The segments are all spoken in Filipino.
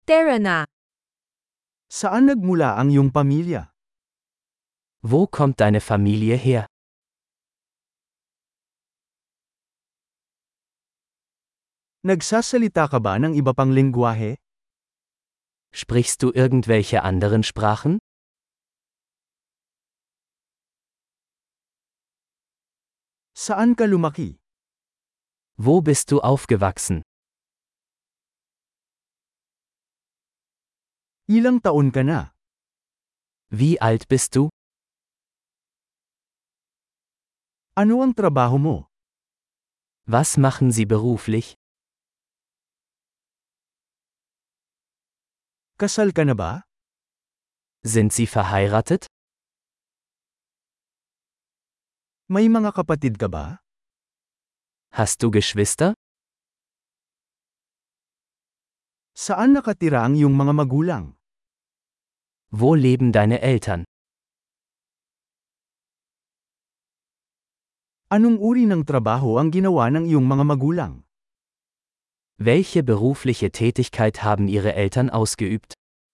Tara na. Saan nagmula ang iyong pamilya? Wo kommt deine Familie her? Nagsasalita ka ba ng iba pang lengguwahe? Sprichst du irgendwelche anderen Sprachen? Saan ka lumaki? Wo bist du aufgewachsen? Ilang taon ka na? Wie alt bist du? Ano ang trabaho mo? Was machen Sie beruflich? Kasal ka na ba? Sind Sie verheiratet? May mga kapatid ka ba? Hast du Geschwister? Saan nakatira ang iyong mga magulang? Wo leben deine Eltern? Anong uri ng trabaho ang ginawa ng iyong mga magulang? Welche berufliche Tätigkeit haben Ihre Eltern ausgeübt?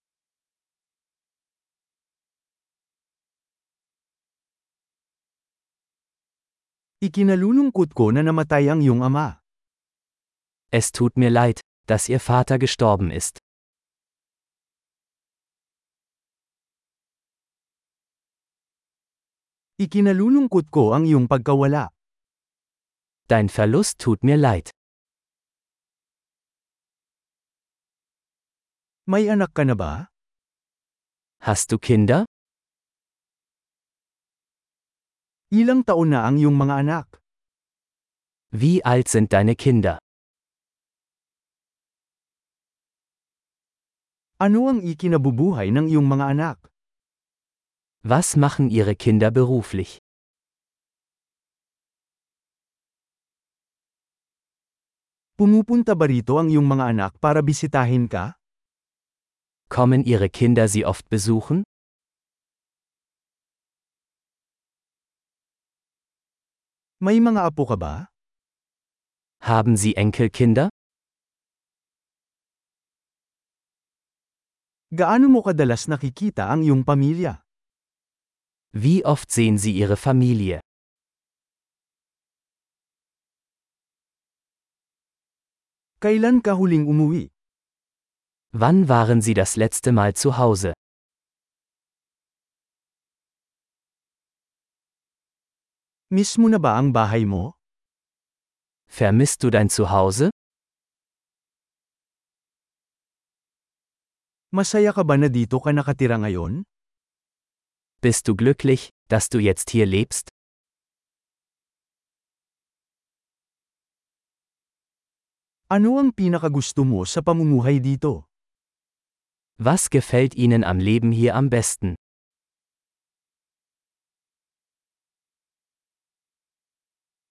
Ikinalulungkot ko na namatay ang iyong ama. Es tut mir leid, dass Ihr Vater gestorben ist. Ikinalulungkot ko ang iyong pagkawala. Dein Verlust tut mir leid. May anak ka na ba? Hast du Kinder? Ilang taon na ang iyong mga anak? Wie alt sind deine Kinder? Ano ang ikinabubuhay ng iyong mga anak? Was machen Ihre Kinder beruflich? Pumupunta ba rito ang iyong mga anak para bisitahin ka? Kommen Ihre Kinder Sie oft besuchen? May mga apo ka ba? Haben Sie Enkelkinder? Gaano mo kadalas nakikita ang iyong pamilya? Wie oft sehen Sie Ihre Familie? Kailan ka huling umuwi? Wann waren Sie das letzte Mal zu Hause? Mismo na ba ang bahay mo? Vermisst du dein Zuhause? Masaya ka ba na dito ka nakatira ngayon? Bist du glücklich, dass du jetzt hier lebst? Ano ang pinakagusto mo sa pamumuhay dito? Was gefällt Ihnen am Leben hier am besten?